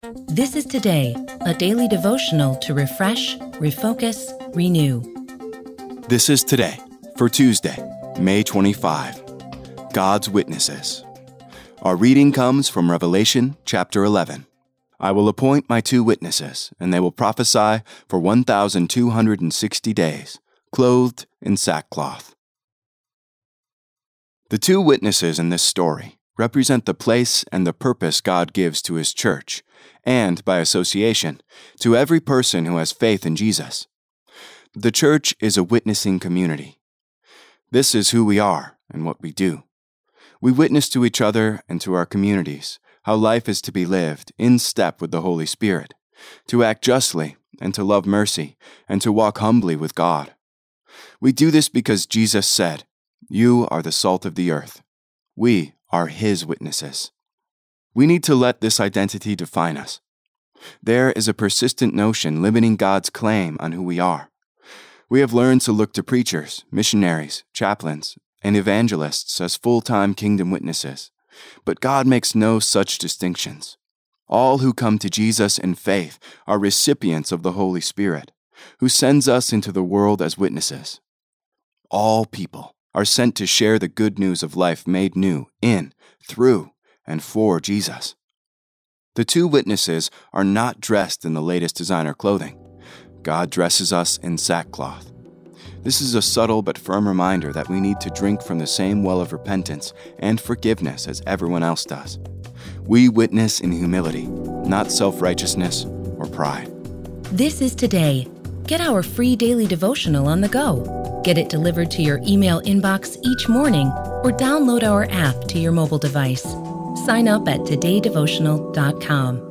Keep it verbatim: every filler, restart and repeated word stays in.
This is Today, a daily devotional to refresh, refocus, renew. This is Today for Tuesday, May twenty-fifth. God's Witnesses. Our reading comes from Revelation chapter eleven. I will appoint my two witnesses, and they will prophesy for one thousand two hundred sixty days, clothed in sackcloth. The two witnesses in this story represent the place and the purpose God gives to His church, and, by association, to every person who has faith in Jesus. The church is a witnessing community. This is who we are and what we do. We witness to each other and to our communities how life is to be lived in step with the Holy Spirit, to act justly and to love mercy and to walk humbly with God. We do this because Jesus said, "You are the salt of the earth." We are His witnesses. We need to let this identity define us. There is a persistent notion limiting God's claim on who we are. We have learned to look to preachers, missionaries, chaplains, and evangelists as full-time kingdom witnesses. But God makes no such distinctions. All who come to Jesus in faith are recipients of the Holy Spirit, who sends us into the world as witnesses. All people are sent to share the good news of life made new in, through, and for Jesus. The two witnesses are not dressed in the latest designer clothing. God dresses us in sackcloth. This is a subtle but firm reminder that we need to drink from the same well of repentance and forgiveness as everyone else does. We witness in humility, not self-righteousness or pride. This is Today. Get our free daily devotional on the go. Get it delivered to your email inbox each morning or download our app to your mobile device. Sign up at today devotional dot com.